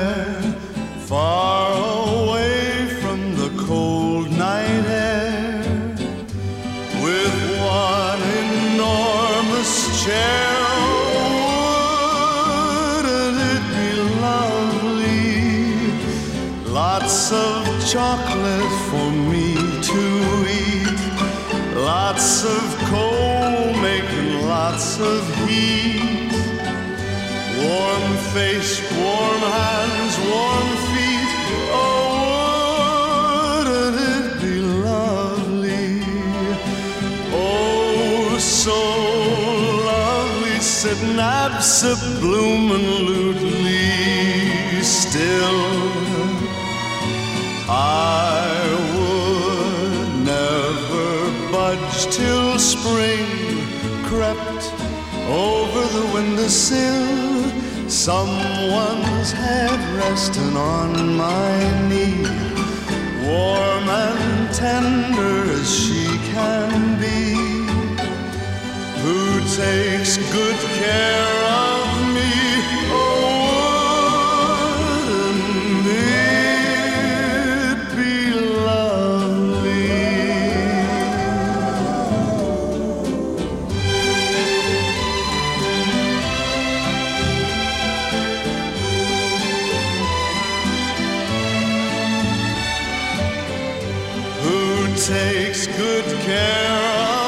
somewhere far away from the cold night air, with one enormous chair. Wouldn't it be lovely? Lots of chocolate for me to eat, lots of coal making lots of heat. Warm face, warm hands, warm feet. Oh, wouldn't it be lovely? Oh, so lovely, sitting absolutely still. I would never budge till spring crept over the windowsill, someone's head resting on my knee, warm and tender as she can be, who takes good care of me. Oh, wouldn't it be lovely? Takes good care of